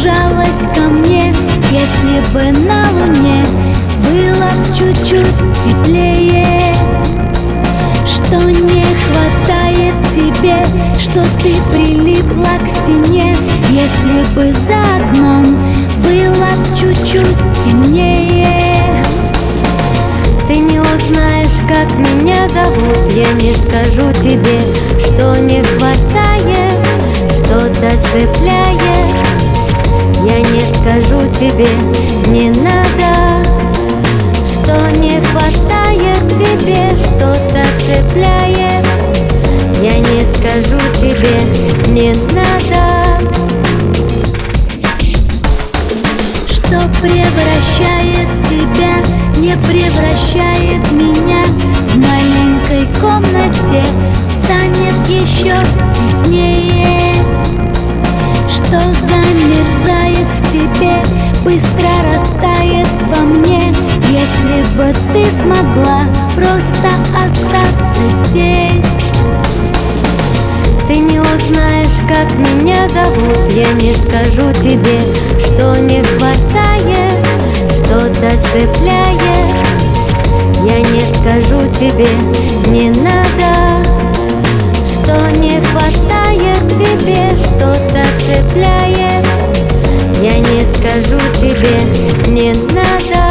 прижалась ко мне. Если бы на Луне было чуть-чуть теплее. Что не хватает тебе, что ты прилипла к стене. Если бы за окном было чуть-чуть темнее. Ты не узнаешь, как меня зовут. Я не скажу тебе, что не хватает, что-то цепляет. Я не скажу тебе, не надо, что не хватает тебе, что-то цепляет. Я не скажу тебе, не надо. Что превращает тебя, не превращает меня. В маленькой комнате станет еще теснее. Что замерзает в тебе, быстро растает во мне. Если бы ты смогла просто остаться здесь. Ты не узнаешь, как меня зовут. Я не скажу тебе, что не хватает, что-то цепляет. Я не скажу тебе, не надо, что не хватает тебе, что-то цепляет. Я не скажу тебе, не надо.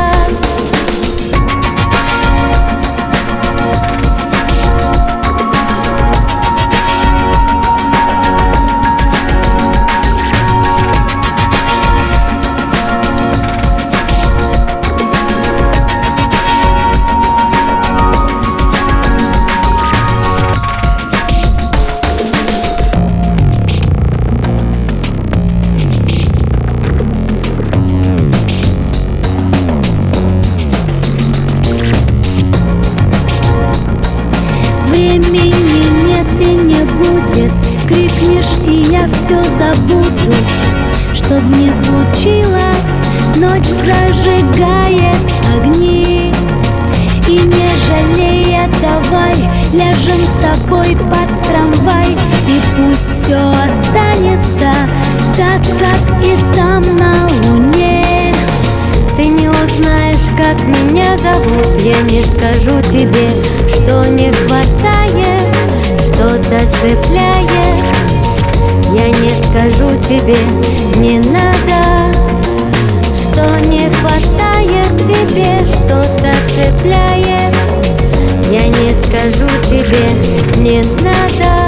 Времени нет и не будет. Крикнешь, и я все забуду. Чтоб не случилось, ночь зажигает огни. И не жалея, давай ляжем с тобой под трамвай. И пусть все останется так, как и там на Луне. Ты не узнаешь, как меня зовут. Я не скажу тебе, что не хватает, что-то цепляет. Я не скажу тебе, не надо, что не хватает тебе, что-то цепляет. Я не скажу тебе, не надо.